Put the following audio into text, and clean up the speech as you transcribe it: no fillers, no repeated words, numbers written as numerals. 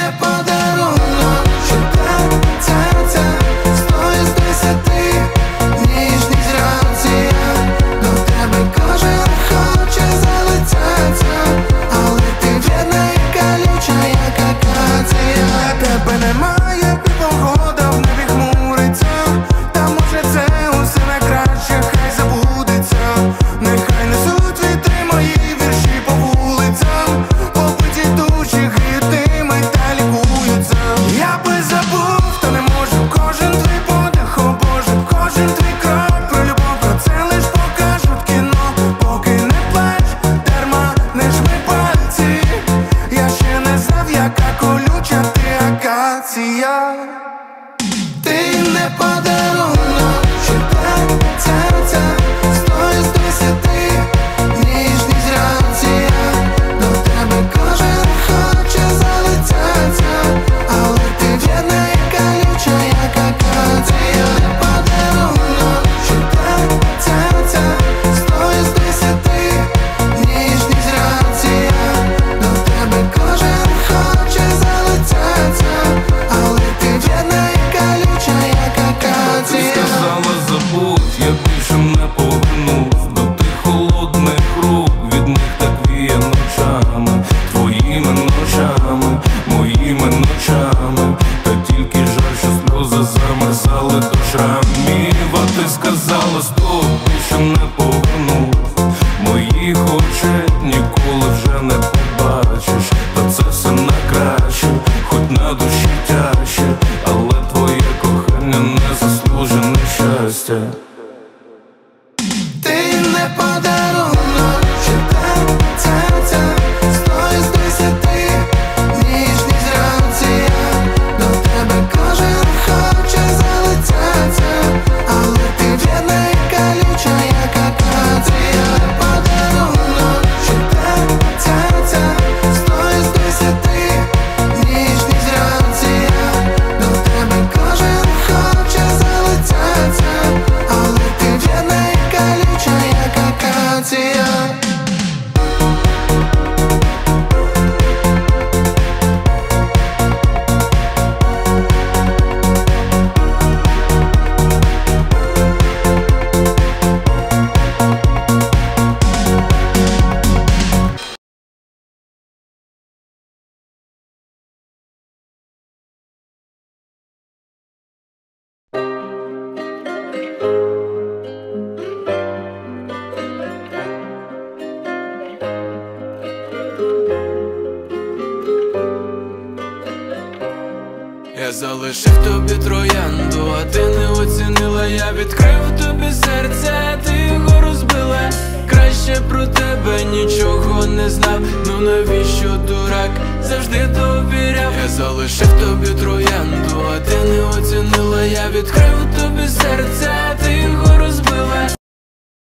не подарунок, що так серця 100 із 10. Ніжність реакція, до тебе кожен хоче залицятися, але ти вірна і колюча, як акація. Тебе немає, і погода в небі хмуриться, та може це усе на краще, хай забудеться. Нехай несуть вітри мої вірші по вулицям, побиті душі гидими та лікуються. Я би забув, та не можу, кожен твій подих, о Боже, кожен твій крок. Про любов, про це лиш покажуть кіно. Поки не плач, дарма не жми пальці, я ще не знав, яка колюча ти акація. Ти не подарунок, що так серця 100 із 10. Ніжність реакція, до тебе кожен хоче залицятися, але ти вірна і колюча, як акація. Не подарунок, що так серця 100 із 10. Ніжність реакція, до тебе кожен хоче залицятися, але ти вірна і колюча, як акація. Ти сказала забудь, я більше не повернусь до тих холодних рук, від них так віє ночами, твоїми ночами, моїми ночами. Та тільки жаль, що сльози замерзали до шрамів. А ти сказала стоп, більше не повернусь, моїх очей ніколи вже не побачиш. Та це все на краще, хоч на душі тяжче, але твоє кохання не заслужене щастя. Ти не подарунок, що так серця 100 із 10. Ніжність реакція, до тебе кожен хоче залицятися, але ти вірна і колюча, як акація. Не подарунок, що так серця 100 із 10. Ніжність реакція, до тебе кожен хоче залицятися, але ти вірна і колюча, як акація. Я залишив тобі троянду, а ти не оцінила. Я відкрив тобі серце, ти його розбила. Краще про тебе нічого не знав. Ну навіщо, дурак, завжди довіряв. Я залишив тобі троянду, а ти не оцінила. Я відкрив